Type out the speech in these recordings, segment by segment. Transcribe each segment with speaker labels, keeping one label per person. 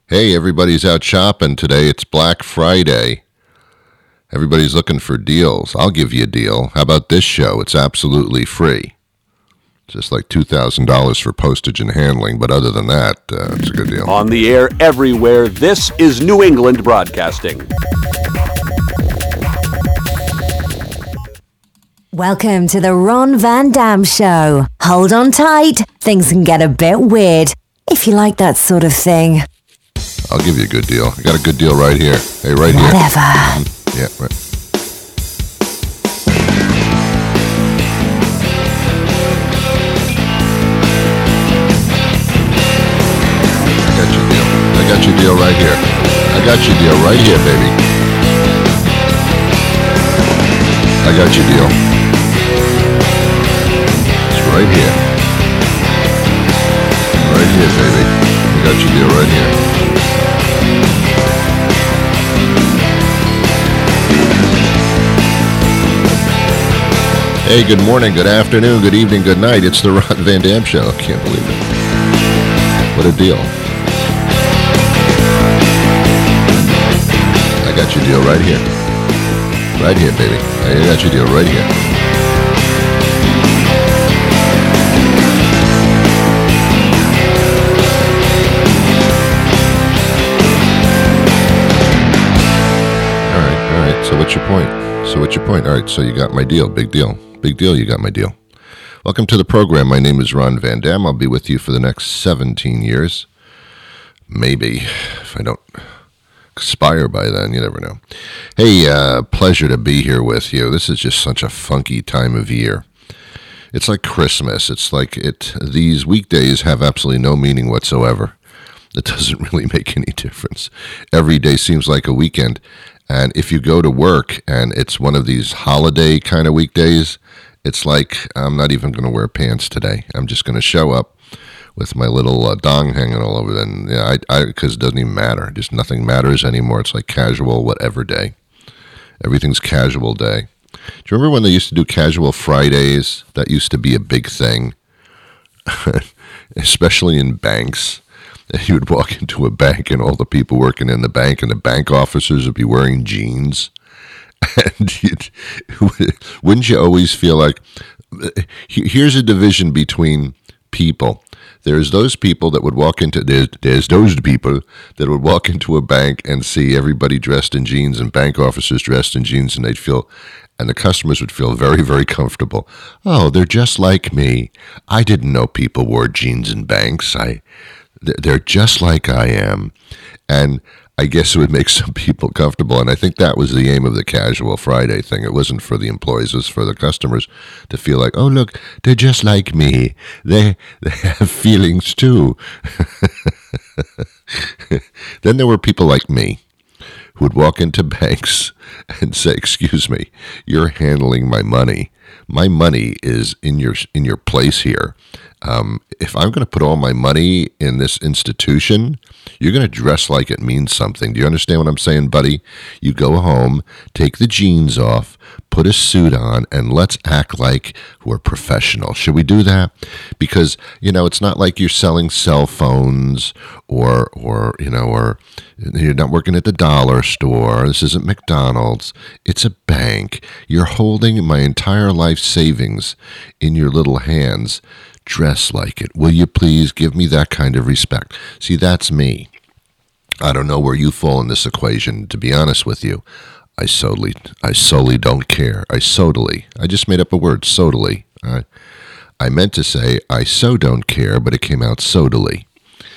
Speaker 1: Hey, everybody's out shopping today. It's Black Friday. Everybody's looking for deals. I'll give you a deal. How about this show? It's absolutely free. Just like $2,000 for postage and handling, but other than that, it's a good deal.
Speaker 2: On the air everywhere, this is New England Broadcasting.
Speaker 3: Welcome to the Ron Van Dam Show. Hold on tight. Things can get a bit weird, if you like that sort of thing.
Speaker 1: I'll give you a good deal. I got a good deal right here. Hey, right here.
Speaker 3: Whatever.
Speaker 1: Yeah, right. I got your deal right here. I got your deal right here, baby. I got your deal. It's right here. Right here, baby. I got your deal right here. Hey, good morning, good afternoon, good evening, good night. It's the Ron Van Dam Show. I can't believe it. What a deal. I got your deal right here. Right here, baby. I got your deal right here. All right. So what's your point? All right, so you got my deal. Big deal. Big deal, you got my deal. Welcome to the program. My name is Ron Van Dam. I'll be with you for the next 17 years. Maybe, if I don't expire by then, you never know. Hey, pleasure to be here with you. This is just such a funky time of year. It's like Christmas. It's like these weekdays have absolutely no meaning whatsoever. It doesn't really make any difference. Every day seems like a weekend. And if you go to work and it's one of these holiday kind of weekdays, it's like, I'm not even going to wear pants today. I'm just going to show up with my little dong hanging all over. Then, yeah, because it doesn't even matter. Just nothing matters anymore. It's like casual whatever day. Everything's casual day. Do you remember when they used to do casual Fridays? That used to be a big thing, especially in banks. You would walk into a bank and all the people working in the bank and the bank officers would be wearing jeans. And wouldn't you always feel like, here's a division between people. There's those people that would walk into, there's those people that would walk into a bank and see everybody dressed in jeans and bank officers dressed in jeans, and and the customers would feel very, very comfortable. Oh, they're just like me. I didn't know people wore jeans in banks. They're just like I am. And I guess it would make some people comfortable. And I think that was the aim of the Casual Friday thing. It wasn't for the employees. It was for the customers to feel like, oh, look, they're just like me. They have feelings too. Then there were people like me who would walk into banks and say, excuse me, you're handling my money. My money is in your place here. If I'm going to put all my money in this institution, you're going to dress like it means something. Do you understand what I'm saying, buddy? You go home, take the jeans off, put a suit on, and let's act like we're professional. Should we do that? Because, it's not like you're selling cell phones or you're not working at the dollar store. This isn't McDonald's. It's a bank. You're holding my entire life savings in your little hands. Dress like it. Will you please give me that kind of respect? See, that's me. I don't know where you fall in this equation, to be honest with you. I solely don't care. I just made up a word, sodally. I meant to say, I so don't care, but it came out sodally.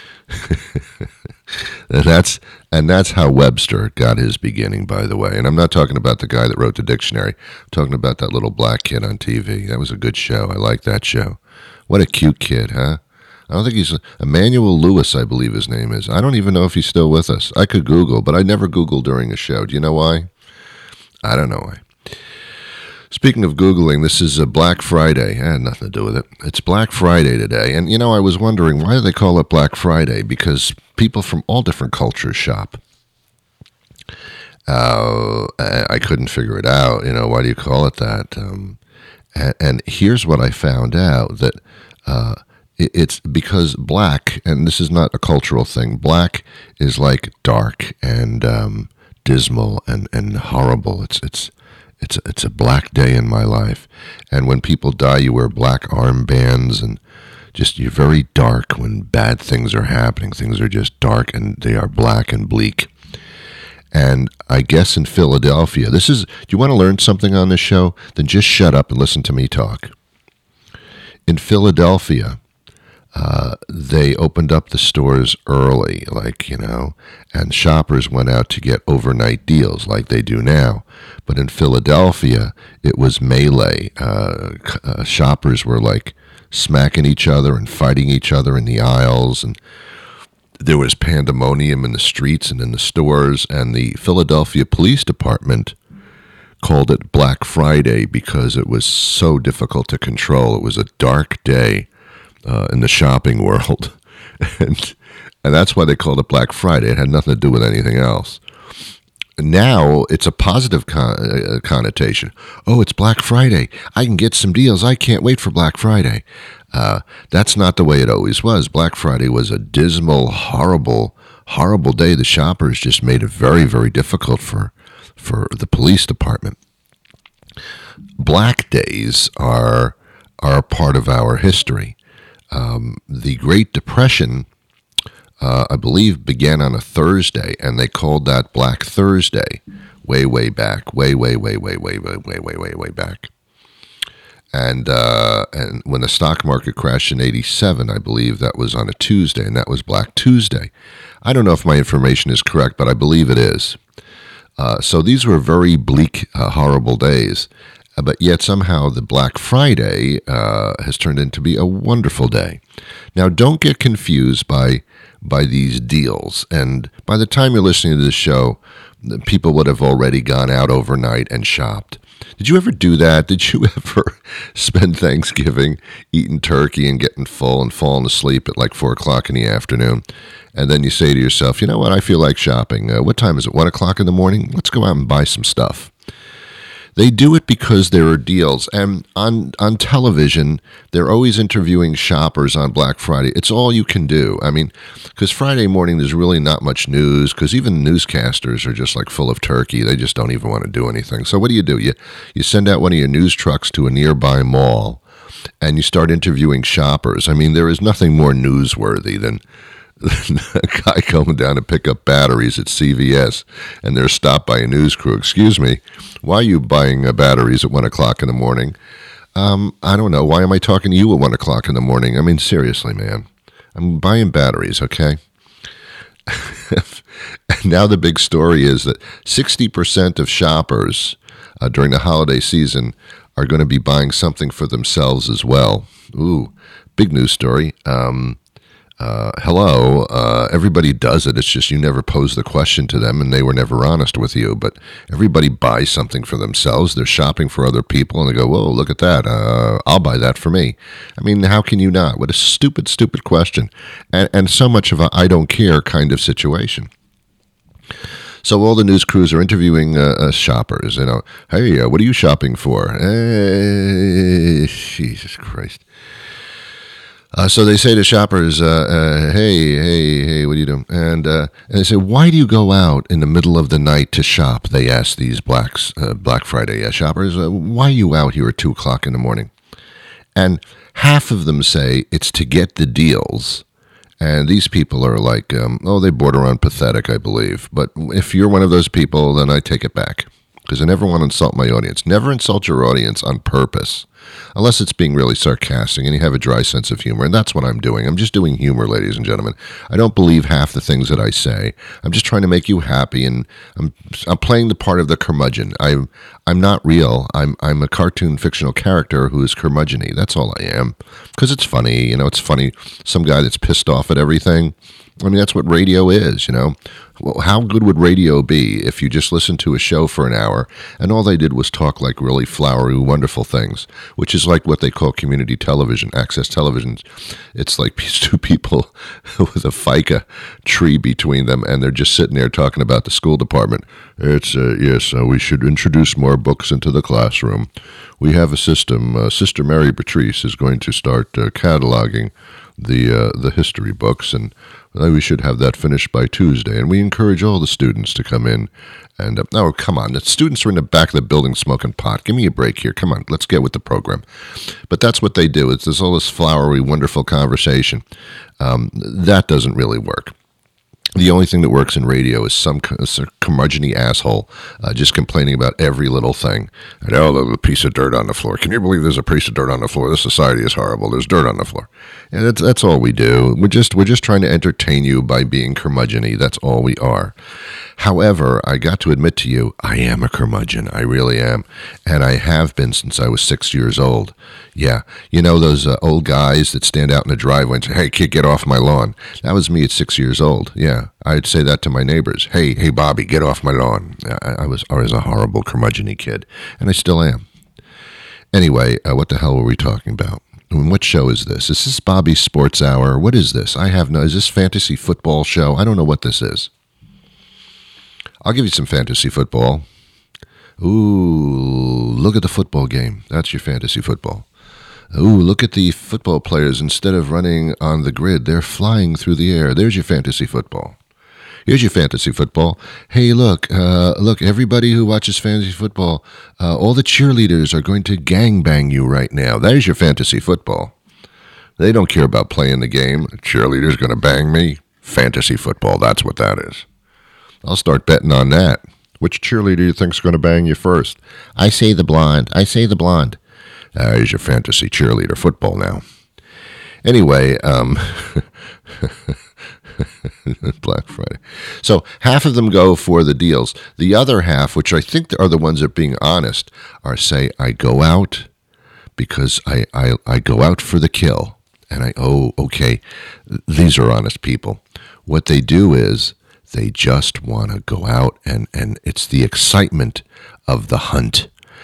Speaker 1: And that's how Webster got his beginning, by the way. And I'm not talking about the guy that wrote the dictionary. I'm talking about that little black kid on TV. That was a good show. I like that show. What a cute kid, huh? I don't think he's Emmanuel Lewis, I believe his name is. I don't even know if he's still with us. I could Google, but I never Google during a show. Do you know why? I don't know why. Speaking of Googling, this is a Black Friday. It had nothing to do with it. It's Black Friday today. And, I was wondering, why do they call it Black Friday? Because people from all different cultures shop. I couldn't figure it out. Why do you call it that? And here's what I found out, that It's because black, and this is not a cultural thing, black is like dark and dismal and horrible. It's a black day in my life. And when people die, you wear black armbands, and just you're very dark when bad things are happening. Things are just dark and they are black and bleak. And I guess in Philadelphia, do you want to learn something on this show? Then just shut up and listen to me talk. In Philadelphia, they opened up the stores early, and shoppers went out to get overnight deals like they do now. But in Philadelphia, it was melee. Shoppers were smacking each other and fighting each other in the aisles, and there was pandemonium in the streets and in the stores. And the Philadelphia Police Department called it Black Friday because it was so difficult to control. It was a dark day in the shopping world, and that's why they called it Black Friday. It had nothing to do with anything else. Now it's a positive connotation. Oh, it's Black Friday. I can get some deals. I can't wait for Black Friday. That's not the way it always was. Black Friday was a dismal, horrible, horrible day. The shoppers just made it very, very difficult for the police department. Black days are a part of our history. The Great Depression, I believe, began on a Thursday, and they called that Black Thursday way, way back, way back. And when the stock market crashed in '87, I believe that was on a Tuesday, and that was Black Tuesday. I don't know if my information is correct, but I believe it is. So these were very bleak, horrible days. But yet somehow the Black Friday has turned into be a wonderful day. Now, don't get confused by these deals. And by the time you're listening to this show, people would have already gone out overnight and shopped. Did you ever do that? Did you ever spend Thanksgiving eating turkey and getting full and falling asleep at 4 o'clock in the afternoon? And then you say to yourself, you know what, I feel like shopping. What time is it, 1 o'clock in the morning? Let's go out and buy some stuff. They do it because there are deals. And on television, they're always interviewing shoppers on Black Friday. It's all you can do. I mean, because Friday morning, there's really not much news, because even newscasters are just full of turkey. They just don't even want to do anything. So what do? You send out one of your news trucks to a nearby mall, and you start interviewing shoppers. I mean, there is nothing more newsworthy than a guy going down to pick up batteries at CVS, and they're stopped by a news crew. Excuse me, why are you buying batteries at 1 o'clock in the morning? I don't know. Why am I talking to you at 1 o'clock in the morning? I mean, seriously, man. I'm buying batteries, okay? And now the big story is that 60% of shoppers during the holiday season are going to be buying something for themselves as well. Ooh, big news story. Hello, everybody does it. It's just you never pose the question to them, and they were never honest with you. But everybody buys something for themselves. They're shopping for other people, and they go, whoa, look at that. I'll buy that for me. I mean, how can you not? What a stupid, stupid question. And so much of a I don't care kind of situation. So all the news crews are interviewing shoppers. Hey, what are you shopping for? Jesus Christ. So they say to shoppers, hey, what are you doing? And they say, why do you go out in the middle of the night to shop? They ask these Black Friday shoppers, why are you out here at 2 o'clock in the morning? And half of them say it's to get the deals. And these people are they border on pathetic, I believe. But if you're one of those people, then I take it back. Because I never want to insult my audience. Never insult your audience on purpose. Unless it's being really sarcastic and you have a dry sense of humor. And that's what I'm doing. I'm just doing humor, ladies and gentlemen. I don't believe half the things that I say. I'm just trying to make you happy, and I'm playing the part of the curmudgeon. I'm not real. I'm a cartoon fictional character who is curmudgeon-y. That's all I am. Because it's funny. It's funny. Some guy that's pissed off at everything. I mean, that's what radio is, Well, how good would radio be if you just listened to a show for an hour and all they did was talk really flowery, wonderful things, which is like what they call community television, access televisions. It's like these two people with a FICA tree between them, and they're just sitting there talking about the school department. It's, yes, we should introduce more books into the classroom. We have a system. Sister Mary Patrice is going to start cataloging the history books, and we should have that finished by Tuesday. And we encourage all the students to come in. And oh, come on, the students are in the back of the building smoking pot. Give me a break here. Come on, let's get with the program. But that's what they do. There's all this flowery, wonderful conversation. That doesn't really work. The only thing that works in radio is some curmudgeon-y asshole just complaining about every little thing. And, oh, there's a piece of dirt on the floor. Can you believe there's a piece of dirt on the floor? This society is horrible. There's dirt on the floor. And that's all we do. We're just trying to entertain you by being curmudgeon-y. That's all we are. However, I got to admit to you, I am a curmudgeon. I really am. And I have been since I was 6 years old. Yeah. You know those old guys that stand out in the driveway and say, hey, kid, get off my lawn. That was me at 6 years old. Yeah. I'd say that to my neighbors. Hey, Bobby, get off my lawn. I was a horrible curmudgeon-y kid, and I still am. Anyway, what the hell were we talking about? What show is this? Is this Bobby's Sports Hour? What is this? Is this fantasy football show? I don't know what this is. I'll give you some fantasy football. Ooh, look at the football game. That's your fantasy football. Ooh, look at the football players. Instead of running on the grid, they're flying through the air. There's your fantasy football. Here's your fantasy football. Hey, look, everybody who watches fantasy football, all the cheerleaders are going to gangbang you right now. That is your fantasy football. They don't care about playing the game. A cheerleader's going to bang me. Fantasy football, that's what that is. I'll start betting on that. Which cheerleader do you think's going to bang you first? I say the blonde. Here's your fantasy cheerleader football now. Anyway, Black Friday. So half of them go for the deals. The other half, which I think are the ones that are being honest, are say, I go out because I go out for the kill. And okay, these are honest people. What they do is they just want to go out and it's the excitement of the hunt.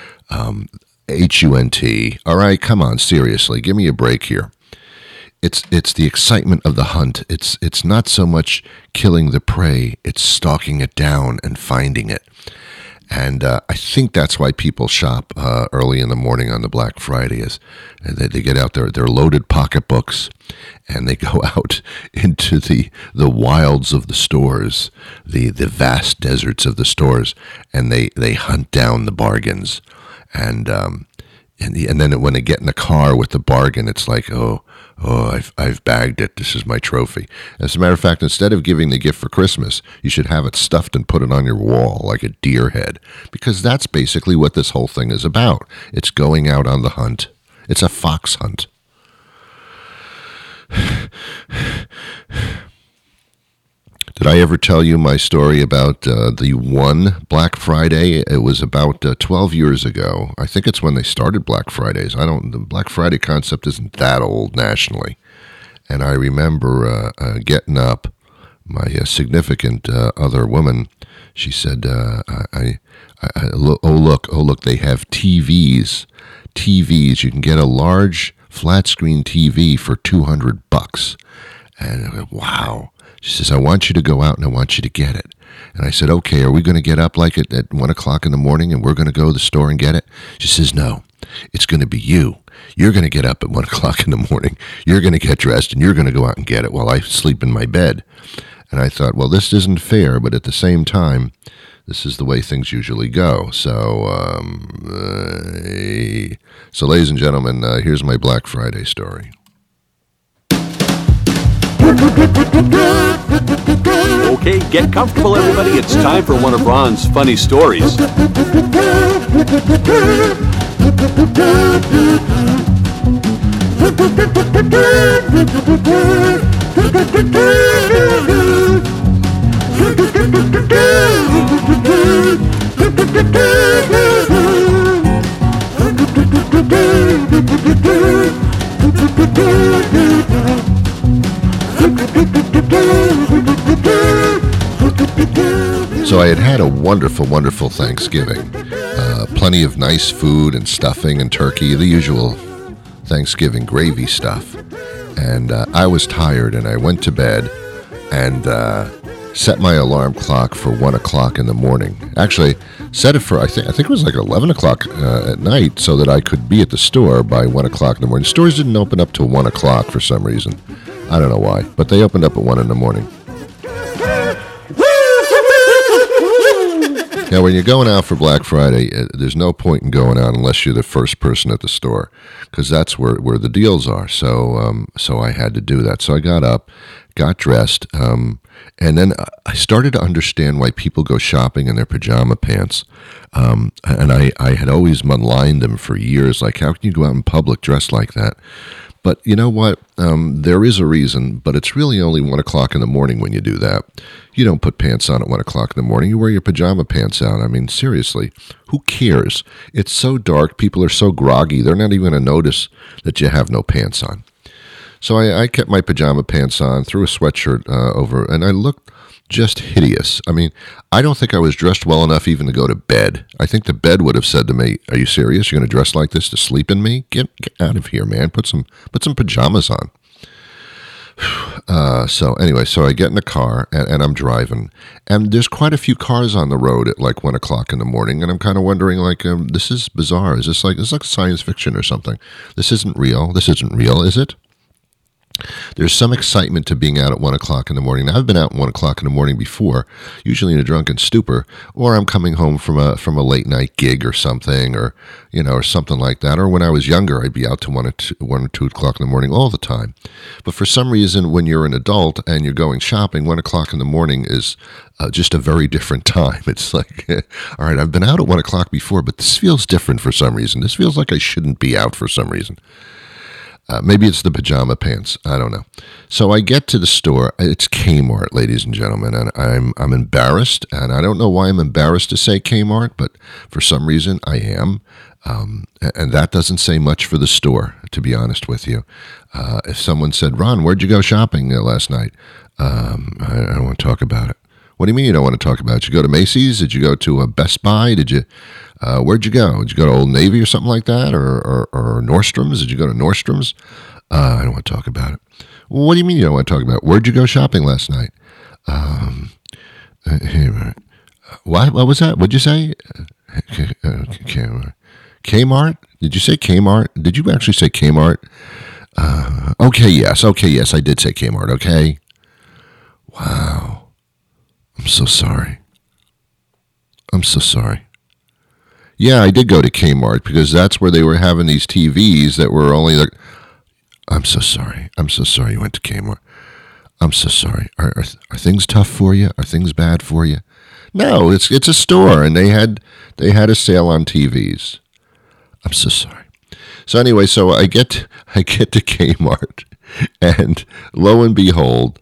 Speaker 1: H-U-N-T. All right, come on, seriously, give me a break here. It's the excitement of the hunt. It's not so much killing the prey, it's stalking it down and finding it. And I think that's why people shop early in the morning on the Black Friday is they get out their loaded pocketbooks and they go out into the wilds of the stores, the vast deserts of the stores, and they hunt down the bargains. And then when they get in the car with the bargain, it's like, I've bagged it. This is my trophy. As a matter of fact, instead of giving the gift for Christmas, you should have it stuffed and put it on your wall like a deer head, because that's basically what this whole thing is about. It's going out on the hunt. It's a fox hunt. Did I ever tell you my story about the one Black Friday? It was about 12 years ago. I think it's when they started Black Fridays. The Black Friday concept isn't that old nationally. And I remember getting up, my significant other woman, she said, look, they have TVs. You can get a large flat screen TV for $200. And I went, wow. She says, I want you to go out and I want you to get it. And I said, okay, are we going to get up like at 1 o'clock in the morning and we're going to go to the store and get it? She says, no, it's going to be you. You're going to get up at 1 o'clock in the morning. You're going to get dressed and you're going to go out and get it while I sleep in my bed. And I thought, well, this isn't fair, but at the same time, this is the way things usually go. So, ladies and gentlemen, here's my Black Friday story.
Speaker 2: Okay, get comfortable, everybody. It's time for one of Ron's funny stories.
Speaker 1: So I had a wonderful, wonderful Thanksgiving. Plenty of nice food and stuffing and turkey, the usual Thanksgiving gravy stuff. And I was tired and I went to bed and set my alarm clock for 1 o'clock in the morning. Actually, set it for, I think it was like 11 o'clock at night so that I could be at the store by 1 o'clock in the morning. Stores didn't open up till 1 o'clock for some reason. I don't know why, but they opened up at 1 in the morning. Now, when you're going out for Black Friday, there's no point in going out unless you're the first person at the store, because that's where the deals are. So I had to do that. So I got up, got dressed, and then I started to understand why people go shopping in their pajama pants. And I had always maligned them for years. Like, how can you go out in public dressed like that? But you know what? There is a reason, but it's really only 1 o'clock in the morning when you do that. You don't put pants on at 1 o'clock in the morning. You wear your pajama pants out. I mean, seriously, who cares? It's so dark. People are so groggy. They're not even going to notice that you have no pants on. So I kept my pajama pants on, threw a sweatshirt over, and I looked just hideous. I mean, I don't think I was dressed well enough even to go to bed. I think the bed would have said to me, "Are you serious? You're going to dress like this to sleep in me? Get out of here, man. Put some pajamas on." So anyway, so I get in the car and I'm driving, and there's quite a few cars on the road at like 1 o'clock in the morning, and I'm kind of wondering, like, this is bizarre. Is this like science fiction or something? This isn't real. This isn't real, is it? There's some excitement to being out at 1 o'clock in the morning. Now, I've been out at 1 o'clock in the morning before, usually in a drunken stupor, or I'm coming home from a late night gig or something, or something like that. Or when I was younger, I'd be out to 1 or 2 o'clock in the morning all the time. But for some reason, when you're an adult and you're going shopping, 1 o'clock in the morning is just a very different time. It's like, all right, I've been out at 1 o'clock before, but this feels different for some reason. This feels like I shouldn't be out for some reason. Maybe it's the pajama pants. I don't know. So I get to the store. It's Kmart, ladies and gentlemen, and I'm embarrassed, and I don't know why I'm embarrassed to say Kmart, but for some reason I am, and that doesn't say much for the store, to be honest with you. If someone said, "Ron, where'd you go shopping last night?" I don't want to talk about it. What do you mean you don't want to talk about it? Did you go to Macy's? Did you go to a Best Buy? Where'd you go? Did you go to Old Navy or something like that? Or Nordstrom's? Did you go to Nordstrom's? I don't want to talk about it. Well, what do you mean you don't want to talk about it? Where'd you go shopping last night? What was that? What'd you say? Kmart? Did you say Kmart? Did you actually say Kmart? Okay, yes, I did say Kmart, okay? Wow. I'm so sorry. Yeah, I did go to Kmart because that's where they were having these TVs that were only like... I'm so sorry you went to Kmart. I'm so sorry. Are things tough for you? Are things bad for you? No, it's a store, and they had a sale on TVs. I'm so sorry. So anyway, so I get to Kmart, and lo and behold...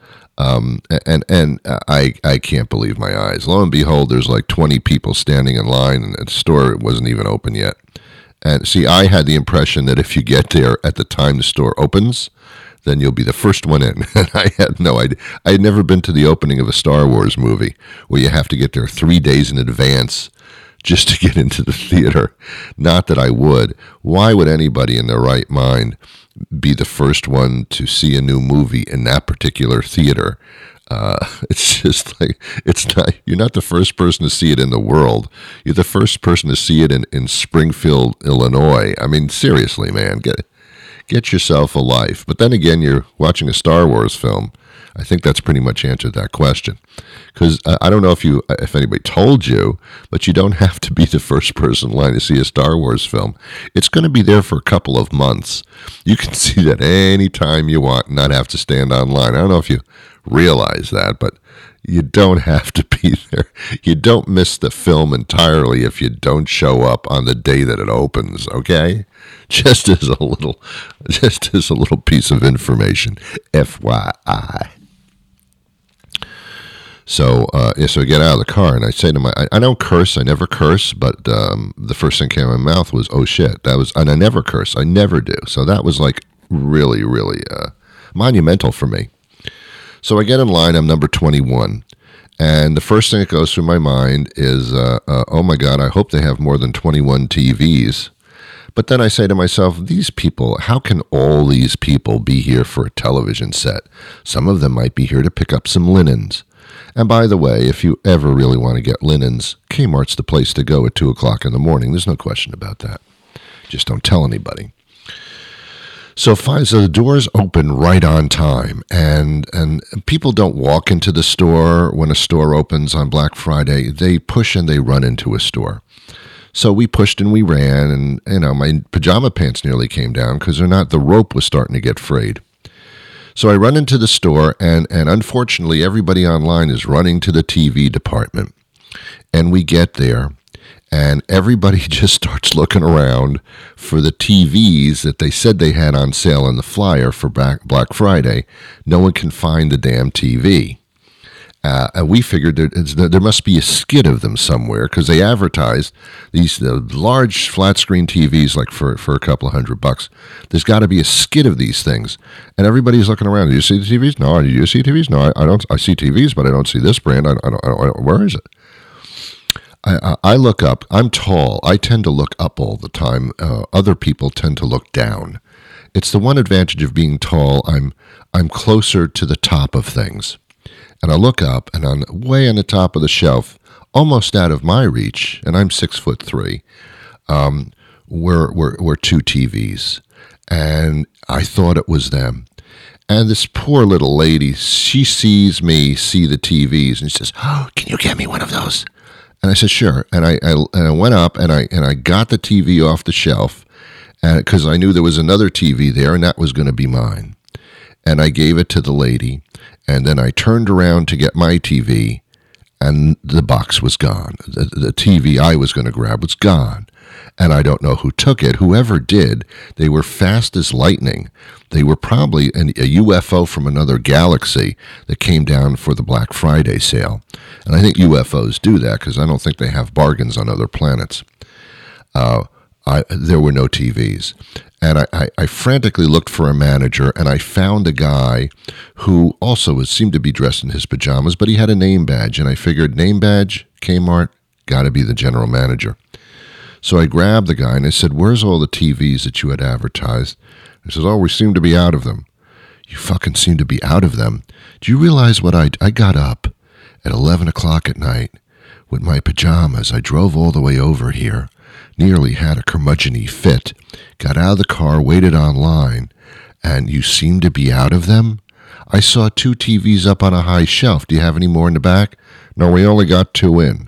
Speaker 1: I can't believe my eyes. Lo and behold, there's like 20 people standing in line, and the store wasn't even open yet. And see, I had the impression that if you get there at the time the store opens, then you'll be the first one in. And I had no idea. I had never been to the opening of a Star Wars movie where you have to get there 3 days in advance just to get into the theater. Not that I would. Why would anybody in their right mind be the first one to see a new movie in that particular theater? It's just like, you're not the first person to see it in the world. You're the first person to see it in Springfield, Illinois. I mean, seriously, man, get yourself a life. But then again, you're watching a Star Wars film. I think that's pretty much answered that question. Because I don't know if anybody told you, but you don't have to be the first person in line to see a Star Wars film. It's going to be there for a couple of months. You can see that any time you want and not have to stand online. I don't know if you realize that, but you don't have to be there. You don't miss the film entirely if you don't show up on the day that it opens, okay? Just as a little piece of information, FYI. So I get out of the car, and I say to I don't curse. I never curse, but the first thing came out of my mouth was, "Oh shit!" And I never curse. I never do. So that was like really, really monumental for me. So I get in line. I'm number 21, and the first thing that goes through my mind is, "Oh my God! I hope they have more than 21 TVs." But then I say to myself, these people, how can all these people be here for a television set? Some of them might be here to pick up some linens. And by the way, if you ever really want to get linens, Kmart's the place to go at 2 o'clock in the morning. There's no question about that. Just don't tell anybody. So the doors open right on time, and people don't walk into the store when a store opens on Black Friday. They push and they run into a store. So we pushed and we ran, and my pajama pants nearly came down because the rope was starting to get frayed. So I run into the store, and unfortunately everybody online is running to the TV department. And we get there, and everybody just starts looking around for the TVs that they said they had on sale in the flyer for Black Friday. No one can find the damn TV. And we figured there must be a skid of them somewhere because they advertised these large flat screen TVs like for a couple of $100. There's got to be a skid of these things, and everybody's looking around. Do you see the TVs? No. Do you see TVs? No, I don't. I see TVs, but I don't see this brand. I don't. Where is it? I look up. I'm tall. I tend to look up all the time. Other people tend to look down. It's the one advantage of being tall. I'm closer to the top of things. And I look up, and way on the top of the shelf, almost out of my reach, and I'm 6'3", were two TVs. And I thought it was them. And this poor little lady, she sees me see the TVs, and she says, "Oh, can you get me one of those?" And I said, "Sure." And I went up, and I got the TV off the shelf, because I knew there was another TV there, and that was going to be mine. And I gave it to the lady. And then I turned around to get my TV, and the box was gone. The TV I was going to grab was gone. And I don't know who took it. Whoever did, they were fast as lightning. They were probably a UFO from another galaxy that came down for the Black Friday sale. And I think UFOs do that because I don't think they have bargains on other planets. There were no TVs. And I frantically looked for a manager, and I found a guy who also seemed to be dressed in his pajamas, but he had a name badge. And I figured, name badge, Kmart, got to be the general manager. So I grabbed the guy, and I said, "Where's all the TVs that you had advertised?" He says, "Oh, we seem to be out of them." "You fucking seem to be out of them? Do you realize what I got up at 11 o'clock at night with my pajamas? I drove all the way over here. Nearly had a curmudgeon-y fit, got out of the car, waited online, and you seem to be out of them? I saw 2 TVs up on a high shelf. Do you have any more in the back?" "No, we only got 2 in."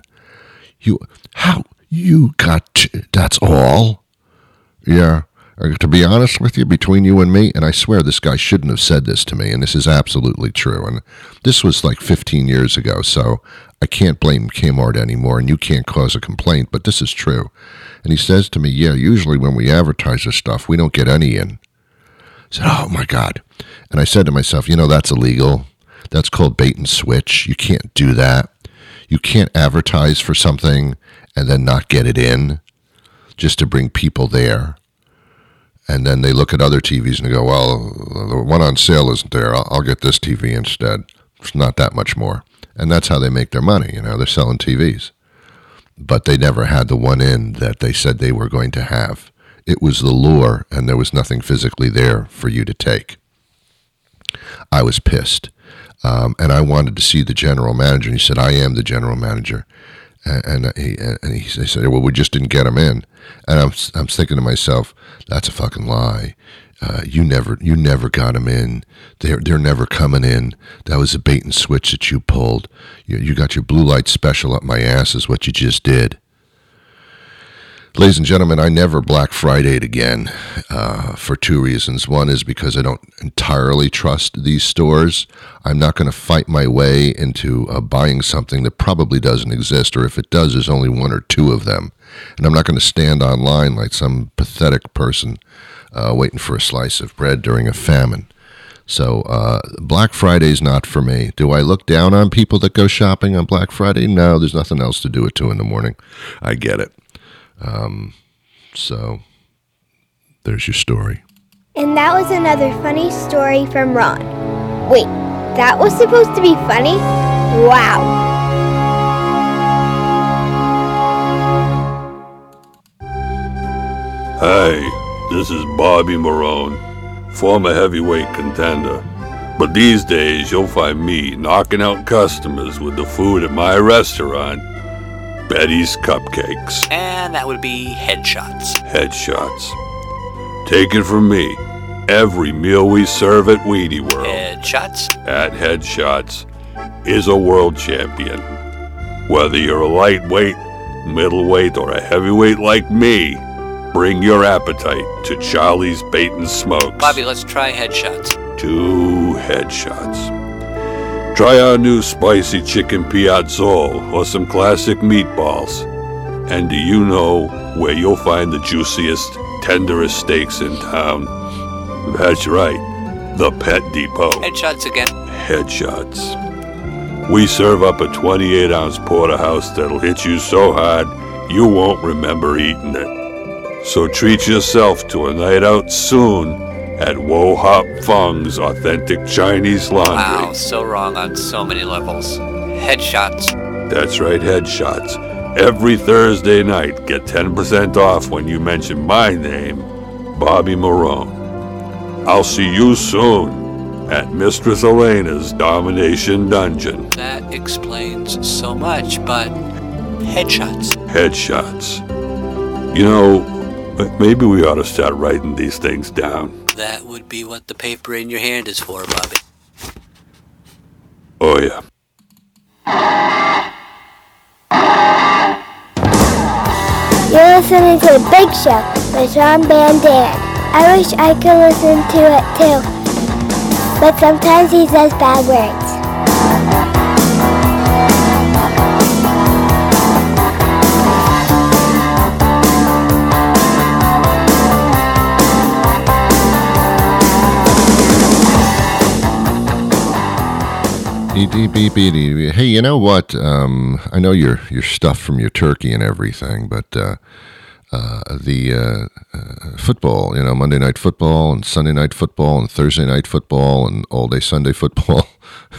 Speaker 1: You got that's all?" "Yeah. To be honest with you, between you and me, and I swear this guy shouldn't have said this to me, and this is absolutely true, and this was like 15 years ago, so I can't blame Kmart anymore, and you can't cause a complaint, but this is true. And he says to me, "Yeah, usually when we advertise this stuff, we don't get any in." I said, "Oh, my God." And I said to myself, that's illegal. That's called bait and switch. You can't do that. You can't advertise for something and then not get it in just to bring people there. And then they look at other TVs and they go, "Well, the one on sale isn't there. I'll get this TV instead. It's not that much more." And that's how they make their money. They're selling TVs. But they never had the one in that they said they were going to have. It was the lure, and there was nothing physically there for you to take. I was pissed. And I wanted to see the general manager. And he said, "I am the general manager." And he said, "Well, we just didn't get him in." And I'm thinking to myself, that's a fucking lie. You never got them in. They're never coming in. That was a bait and switch that you pulled. You got your blue light special up my ass is what you just did. Ladies and gentlemen, I never Black Friday'd again for 2 reasons. One is because I don't entirely trust these stores. I'm not going to fight my way into buying something that probably doesn't exist, or if it does, there's only 1 or 2 of them. And I'm not going to stand online like some pathetic person waiting for a slice of bread during a famine. So Black Friday's not for me. Do I look down on people that go shopping on Black Friday? No, there's nothing else to do at 2 in the morning. I get it. So there's your story.
Speaker 4: And that was another funny story from Ron. Wait, that was supposed to be funny? Wow.
Speaker 5: Hey, this is Bobby Marone, former heavyweight contender. But these days, you'll find me knocking out customers with the food at my restaurant, Betty's Cupcakes.
Speaker 6: And that would be headshots.
Speaker 5: Headshots. Take it from me. Every meal we serve at Weedy World
Speaker 6: Headshots?
Speaker 5: at Headshots is a world champion. Whether you're a lightweight, middleweight, or a heavyweight like me, bring your appetite to Charlie's Bait and Smokes.
Speaker 6: Bobby, let's try headshots.
Speaker 5: 2 Headshots. Try our new spicy chicken piazzole or some classic meatballs. And do you know where you'll find the juiciest, tenderest steaks in town? That's right, the Pet Depot.
Speaker 6: Headshots again.
Speaker 5: Headshots. We serve up a 28-ounce porterhouse that'll hit you so hard you won't remember eating it. So treat yourself to a night out soon at Wo Hop Fung's Authentic Chinese Laundry.
Speaker 6: Wow, so wrong on so many levels. Headshots.
Speaker 5: That's right, Headshots. Every Thursday night, get 10% off when you mention my name, Bobby Marone. I'll see you soon at Mistress Elena's Domination Dungeon.
Speaker 6: That explains so much, but headshots.
Speaker 5: Headshots. You know, maybe we ought to start writing these things down.
Speaker 6: That would be what the paper in your hand is for, Bobby.
Speaker 5: Oh, yeah.
Speaker 4: You're listening to The Big Show with Ron Van Dam. I wish I could listen to it too, but sometimes he says bad words.
Speaker 1: Hey, you know what? I know you're stuffed from your turkey and everything, but the football, you know, Monday night football and Sunday night football and Thursday night football and all day Sunday football.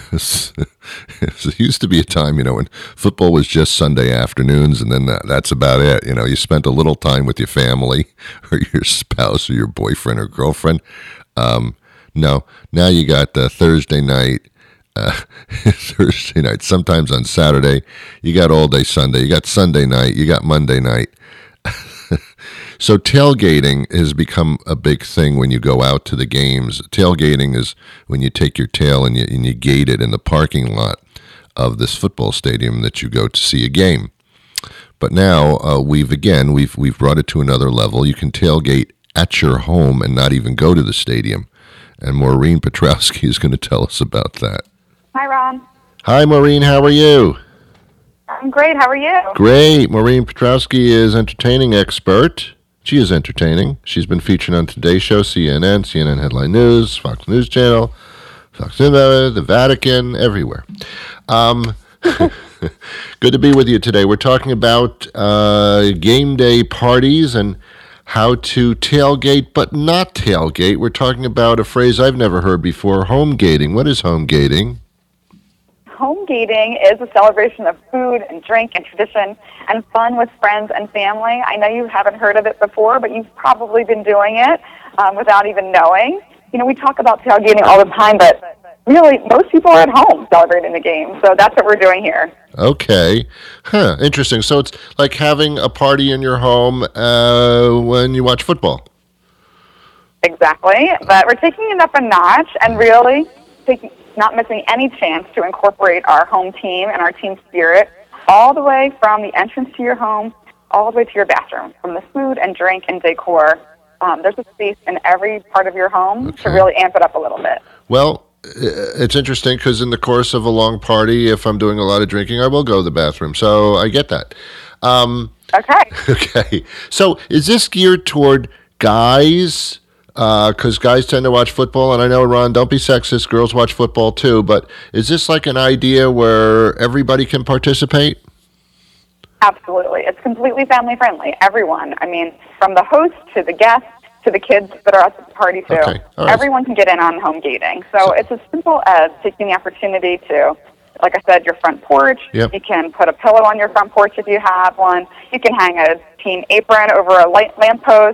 Speaker 1: It used to be a time, you know, when football was just Sunday afternoons, and then that's about it. You know, you spent a little time with your family or your spouse or your boyfriend or girlfriend. No, now you got Thursday night. Thursday night, sometimes on Saturday, you got all day Sunday, you got Sunday night, you got Monday night. So tailgating has become a big thing when you go out to the games. Tailgating is when you take your tail and you gate it in the parking lot of this football stadium that you go to see a game. But now we've brought it to another level. You can tailgate at your home and not even go to the stadium. And Maureen Petrowski is going to tell us about that.
Speaker 7: Hi, Ron.
Speaker 1: Hi, Maureen. How are you?
Speaker 7: I'm great. How are you?
Speaker 1: Great. Maureen Petrowski is entertaining expert. She is entertaining. She's been featured on Today Show, CNN Headline News, Fox News Channel, Fox News, the Vatican, everywhere. Good to be with you today. We're talking about game day parties and how to tailgate but not tailgate. We're talking about a phrase I've never heard before, home gating. What is home gating?
Speaker 7: Home gating is a celebration of food and drink and tradition and fun with friends and family. I know you haven't heard of it before, but you've probably been doing it without even knowing. You know, we talk about tailgating all the time, but really most people are at home celebrating the game. So that's what we're doing here.
Speaker 1: Okay. Interesting. So it's like having a party in your home when you watch football.
Speaker 7: Exactly. But we're taking it up a notch and really not missing any chance to incorporate our home team and our team spirit all the way from the entrance to your home, all the way to your bathroom, from the food and drink and decor. There's a space in every part of your home to really amp it up a little bit.
Speaker 1: Well, it's interesting because in the course of a long party, if I'm doing a lot of drinking, I will go to the bathroom. So I get that. Okay. So is this geared toward guys? Because guys tend to watch football, and I know, Ron, don't be sexist, girls watch football too, but is this like an idea where everybody can participate?
Speaker 7: Absolutely. It's completely family-friendly. Everyone. I mean, from the host to the guests to the kids that are at the party too.
Speaker 1: Okay. All right.
Speaker 7: Everyone can get in on home gating. So it's as simple as taking the opportunity to, like I said, your front porch.
Speaker 1: Yep.
Speaker 7: You can put a pillow on your front porch if you have one. You can hang a team apron over a lamppost.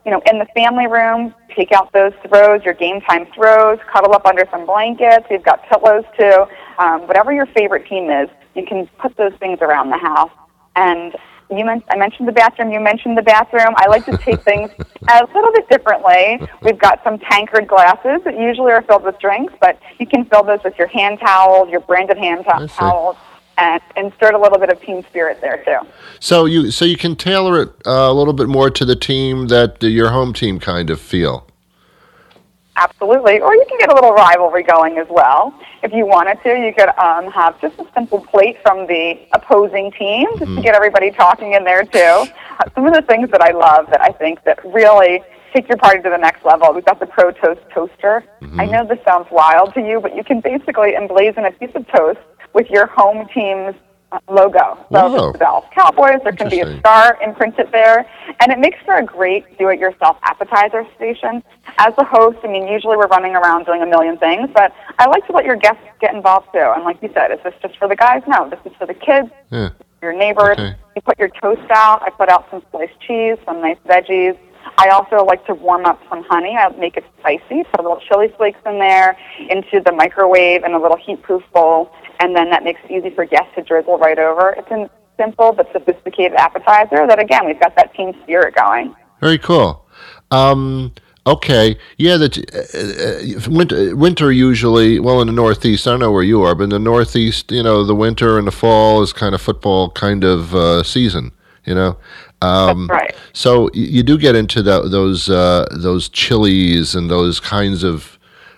Speaker 7: in the family room, take out those throws, your game time throws, cuddle up under some blankets. You've got pillows too. Whatever your favorite team is, you can put those things around the house. And I mentioned the bathroom. You mentioned the bathroom. I like to take things a little bit differently. We've got some tankard glasses that usually are filled with drinks, but you can fill those with your hand towels, your branded hand towels, and insert a little bit of team spirit there too.
Speaker 1: So you can tailor it a little bit more to the team that your home team kind of feel.
Speaker 7: Absolutely. Or you can get a little rivalry going as well. If you wanted to, you could have just a simple plate from the opposing team just to get everybody talking in there too. Some of the things that I love that I think that really take your party to the next level, we've got the Pro Toast Toaster. I know this sounds wild to you, but you can basically emblazon a piece of toast with your home team's logo. So if it's the Dallas Cowboys, there can be a star imprinted there. And it makes for a great do-it-yourself appetizer station. As a host, usually we're running around doing a million things, but I like to let your guests get involved too. And like you said, is this just for the guys? No, this is for the kids, your neighbors. Okay. You put your toast out. I put out some sliced cheese, some nice veggies. I also like to warm up some honey. I make it spicy, put a little chili flakes in there, into the microwave in a little heat-proof bowl, and then that makes it easy for guests to drizzle right over. It's a simple but sophisticated appetizer that, again, we've got that team spirit going.
Speaker 1: Very cool. Okay. Yeah, winter usually, well, in the Northeast, I don't know where you are, but in the Northeast, the winter and the fall is kind of football kind of season,
Speaker 7: That's right.
Speaker 1: So you do get into those chilies and those kinds of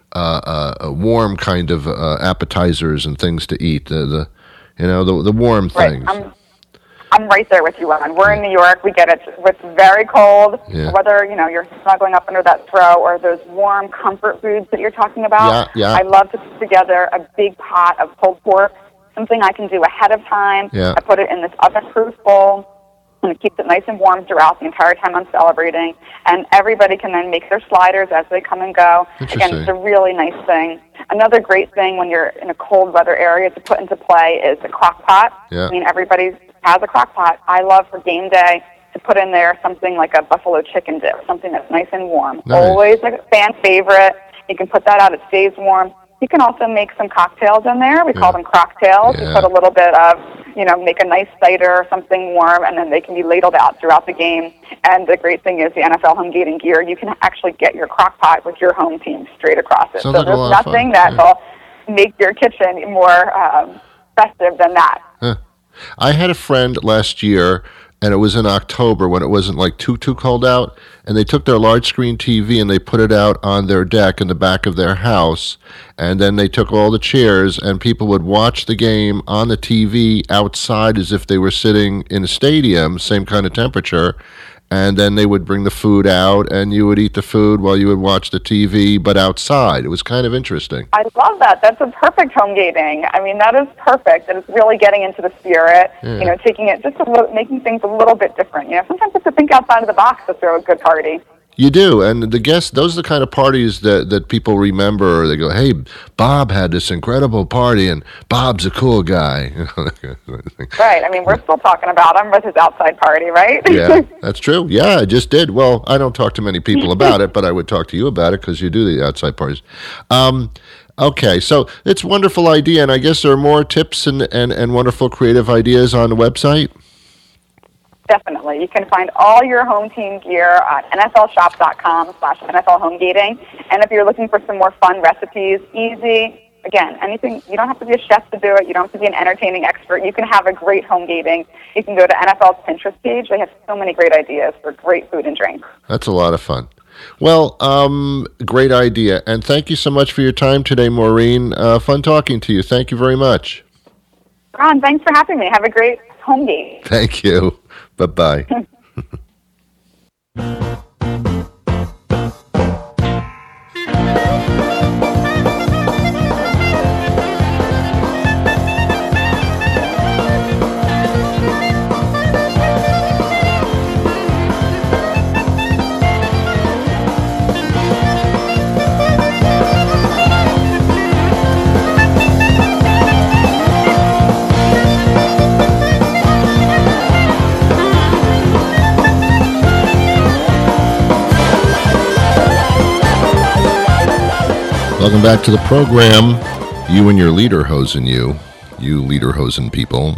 Speaker 1: warm kind of appetizers and things to eat. The warm things.
Speaker 7: I'm right there with you, Ron. We're in New York. We get it. It's very cold. Yeah. Whether you're snuggling up under that throw or those warm comfort foods that you're talking about.
Speaker 1: Yeah.
Speaker 7: I love to put together a big pot of pulled pork. Something I can do ahead of time.
Speaker 1: Yeah.
Speaker 7: I put it in this oven-proof bowl. And it keeps it nice and warm throughout the entire time I'm celebrating. And everybody can then make their sliders as they come and go. Again, it's a really nice thing. Another great thing when you're in a cold weather area to put into play is a crock pot.
Speaker 1: Yeah.
Speaker 7: Everybody has a crock pot. I love for game day to put in there something like a buffalo chicken dip, something that's nice and warm.
Speaker 1: Nice.
Speaker 7: Always a fan favorite. You can put that out. It stays warm. You can also make some cocktails in there. We call them crocktails. You put a little bit of, make a nice cider or something warm, and then they can be ladled out throughout the game. And the great thing is the NFL home gating gear, you can actually get your crock pot with your home team straight across it.
Speaker 1: Sounds
Speaker 7: so
Speaker 1: like
Speaker 7: there's nothing that will make your kitchen more festive than that.
Speaker 1: I had a friend last year, and it was in October when it wasn't like too cold out, and they took their large screen TV and they put it out on their deck in the back of their house, and then they took all the chairs and people would watch the game on the TV outside as if they were sitting in a stadium, same kind of temperature, and then they would bring the food out and you would eat the food while you would watch the TV, but outside. It was kind of interesting.
Speaker 7: I love that. That's a perfect home gating. That is perfect. And it's really getting into the spirit, taking it just making things a little bit different. Sometimes you have to think outside of the box to throw a good party.
Speaker 1: You do, and the guests, those are the kind of parties that people remember. They go, hey, Bob had this incredible party, and Bob's a cool guy.
Speaker 7: Right, we're still talking about him with his outside party, right?
Speaker 1: Yeah, that's true. Yeah, I just did. Well, I don't talk to many people about it, but I would talk to you about it because you do the outside parties. Okay, so it's a wonderful idea, and I guess there are more tips and wonderful creative ideas on the website.
Speaker 7: Definitely. You can find all your home team gear at nflshop.com/NFLHomegating. And if you're looking for some more fun recipes, easy, again, anything, you don't have to be a chef to do it. You don't have to be an entertaining expert. You can have a great home gating. You can go to NFL's Pinterest page. They have so many great ideas for great food and drink.
Speaker 1: That's a lot of fun. Well, great idea. And thank you so much for your time today, Maureen. Fun talking to you. Thank you very much.
Speaker 7: Ron, thanks for having me. Have a great home game.
Speaker 1: Thank you. Bye-bye. Welcome back to the program. You and your lederhosen, you lederhosen people.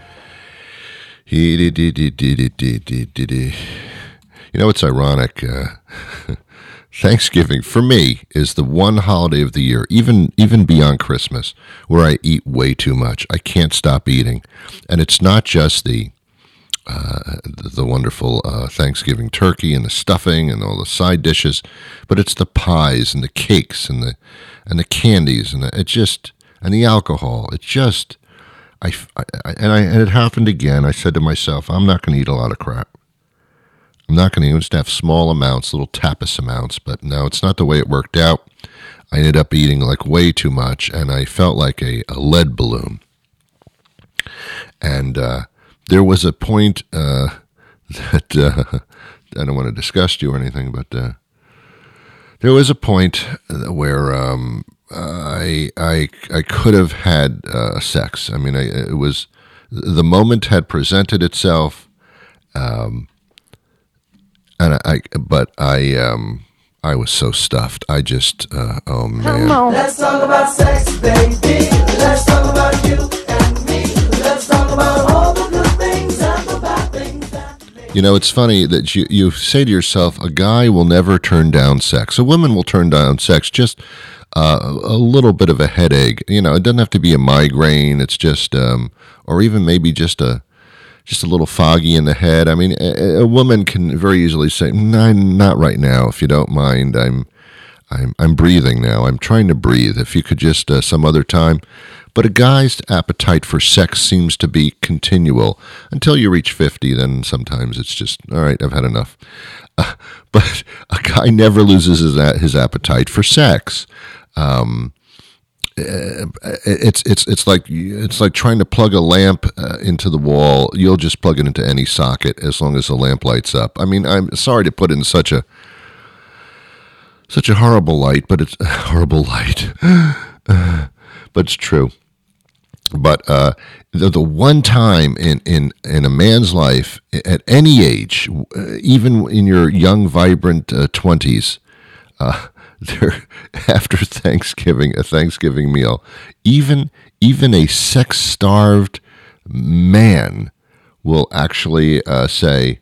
Speaker 1: You know, it's ironic. Thanksgiving, for me, is the one holiday of the year, even beyond Christmas, where I eat way too much. I can't stop eating. And it's not just the wonderful Thanksgiving turkey and the stuffing and all the side dishes, but it's the pies and the cakes and the candies and the alcohol. It just, and it happened again. I said to myself, I'm not going to eat a lot of crap. I'm not going to just have small amounts, little tapas amounts, but no, it's not the way it worked out. I ended up eating like way too much, and I felt like a lead balloon. And there was a point that I don't want to disgust you or anything, but there was a point where I could have had sex. I mean, it was the moment had presented itself. I was so stuffed. I just, oh man.
Speaker 8: Come on. Let's talk about sex, baby. Let's talk about you and me. Let's talk about all the good things and the bad things that make.
Speaker 1: You know, it's funny that you say to yourself, a guy will never turn down sex. A woman will turn down sex, just a little bit of a headache. You know, it doesn't have to be a migraine. It's just, or even maybe just a little foggy in the head. I mean, a woman can very easily say, "No, not right now. If you don't mind, I'm breathing now. I'm trying to breathe. If you could just some other time." But a guy's appetite for sex seems to be continual until you reach 50. Then sometimes it's just, all right, I've had enough. But a guy never loses his appetite for sex. It's like trying to plug a lamp into the wall. You'll just plug it into any socket as long as the lamp lights up. I mean, I'm sorry to put it in such a horrible light, but it's a horrible light. But it's true. But the one time in a man's life at any age, even in your young, vibrant 20s, there, after Thanksgiving, a Thanksgiving meal, even a sex-starved man will actually say,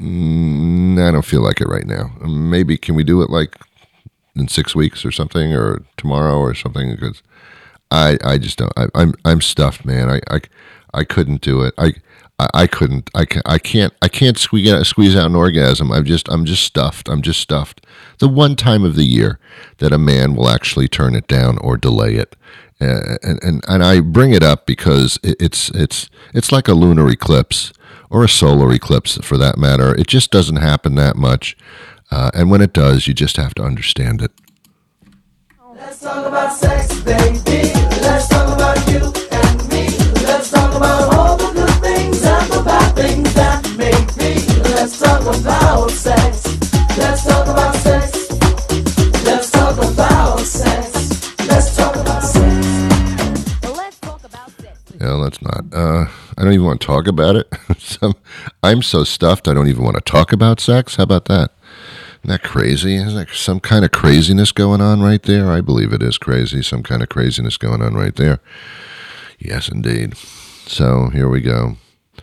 Speaker 1: I don't feel like it right now. Maybe can we do it like in 6 weeks or something, or tomorrow or something? Because I just don't. I'm stuffed, man. I couldn't do it. I couldn't. I can't squeeze out an orgasm. I'm just stuffed. I'm just stuffed. The one time of the year that a man will actually turn it down or delay it, and I bring it up because it's like a lunar eclipse or a solar eclipse for that matter. It just doesn't happen that much, and when it does, you just have to understand it.
Speaker 8: Let's talk about sex, baby. Let's talk about you and me. Let's talk about all the good things and the bad things that make me. Let's talk about sex. Let's talk about sex. Let's talk about sex. Let's talk about sex.
Speaker 4: Let's talk about sex.
Speaker 1: No, let's not. I don't even want to talk about it. I'm so stuffed I don't even want to talk about sex. How about that? Isn't that crazy? Isn't there some kind of craziness going on right there? I believe it is crazy. Some kind of craziness going on right there. Yes, indeed. So here we go.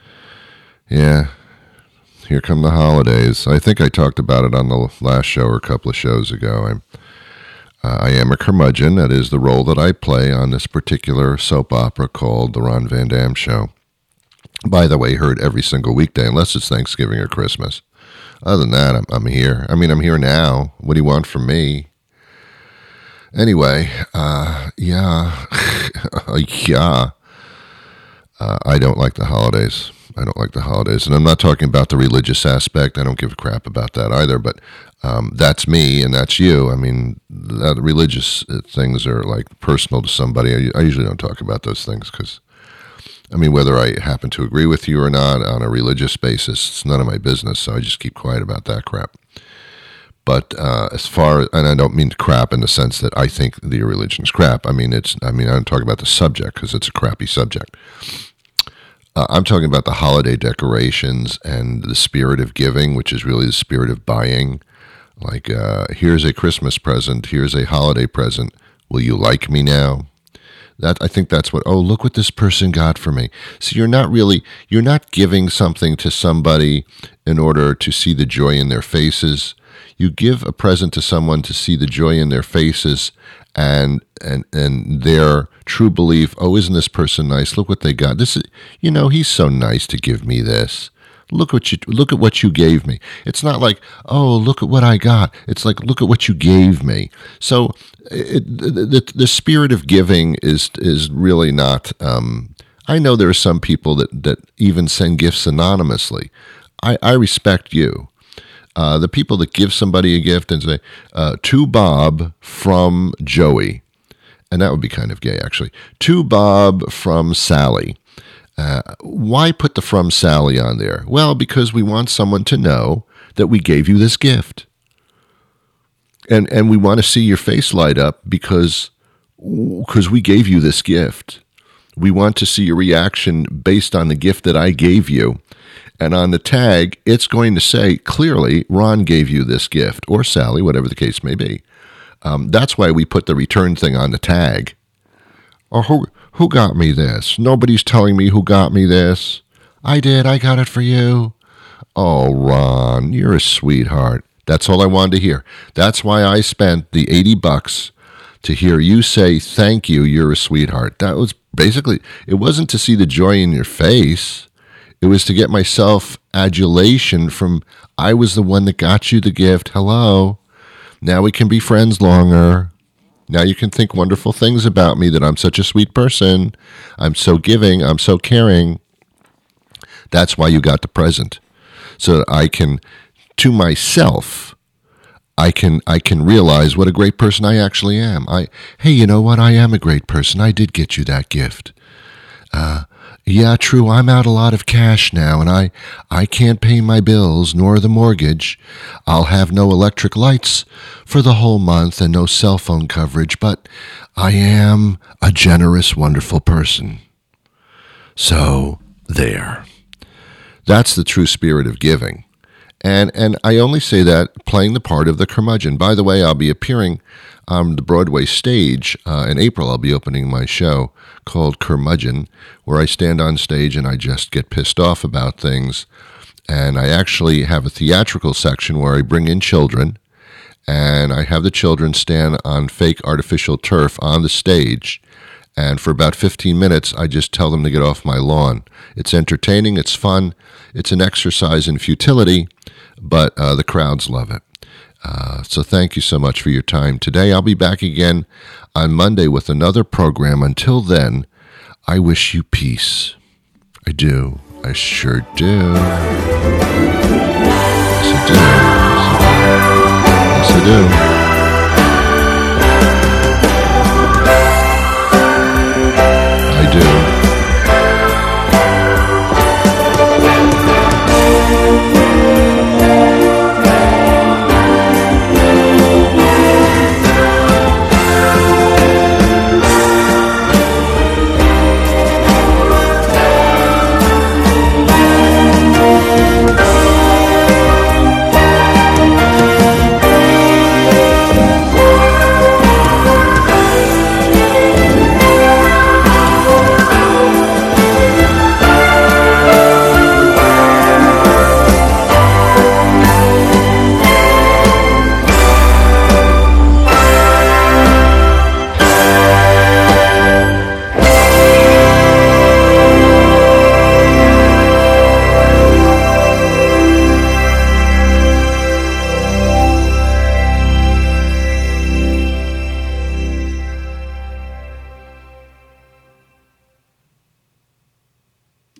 Speaker 1: Yeah, here come the holidays. I think I talked about it on the last show or a couple of shows ago. I am a curmudgeon. That is the role that I play on this particular soap opera called The Ron Van Dam Show. By the way, heard every single weekday, unless it's Thanksgiving or Christmas. Other than that, I'm here. I mean, I'm here now. What do you want from me? Anyway, yeah. I don't like the holidays. I don't like the holidays. And I'm not talking about the religious aspect. I don't give a crap about that either. But that's me and that's you. I mean, the religious things are like personal to somebody. I usually don't talk about those things because, I mean, whether I happen to agree with you or not on a religious basis, it's none of my business, so I just keep quiet about that crap. But as far as, and I don't mean crap in the sense that I think the religion's crap. I mean, I'm talking about the subject because it's a crappy subject. I'm talking about the holiday decorations and the spirit of giving, which is really the spirit of buying. Like, here's a Christmas present, here's a holiday present. Will you like me now? I think that's what, oh, look what this person got for me. So you're not giving something to somebody in order to see the joy in their faces. You give a present to someone to see the joy in their faces and their true belief, oh, isn't this person nice? Look what they got. This is, he's so nice to give me this. Look at what you gave me. It's not like, oh, look at what I got. It's like, look at what you gave me. So the spirit of giving is really not. I know there are some people that even send gifts anonymously. I respect you. The people that give somebody a gift and say, to Bob from Joey, and that would be kind of gay, actually. To Bob from Sally. Why put the from Sally on there? Well, because we want someone to know that we gave you this gift. And we want to see your face light up because we gave you this gift. We want to see your reaction based on the gift that I gave you. And on the tag, it's going to say, clearly, Ron gave you this gift, or Sally, whatever the case may be. That's why we put the return thing on the tag. Or who got me this? Nobody's telling me who got me this. I did. I got it for you. Oh, Ron, you're a sweetheart. That's all I wanted to hear. That's why I spent the $80 to hear you say, thank you, you're a sweetheart. That was basically, it wasn't to see the joy in your face. It was to get my self-adulation from, I was the one that got you the gift. Hello. Now we can be friends longer. Now you can think wonderful things about me, that I'm such a sweet person. I'm so giving. I'm so caring. That's why you got the present. So that I can, to myself, I can realize what a great person I actually am. Hey, you know what? I am a great person. I did get you that gift. Yeah, true, I'm out a lot of cash now, and I can't pay my bills nor the mortgage. I'll have no electric lights for the whole month and no cell phone coverage, but I am a generous, wonderful person. So, there. That's the true spirit of giving. And I only say that playing the part of the curmudgeon. By the way, I'll be appearing on the Broadway stage in April. I'll be opening my show called Curmudgeon, where I stand on stage and I just get pissed off about things. And I actually have a theatrical section where I bring in children, and I have the children stand on fake artificial turf on the stage. And for about 15 minutes, I just tell them to get off my lawn. It's entertaining, it's fun, it's an exercise in futility, but the crowds love it. So thank you so much for your time today. I'll be back again on Monday with another program. Until then, I wish you peace. I do. I sure do. Yes, I do. Yes, I do.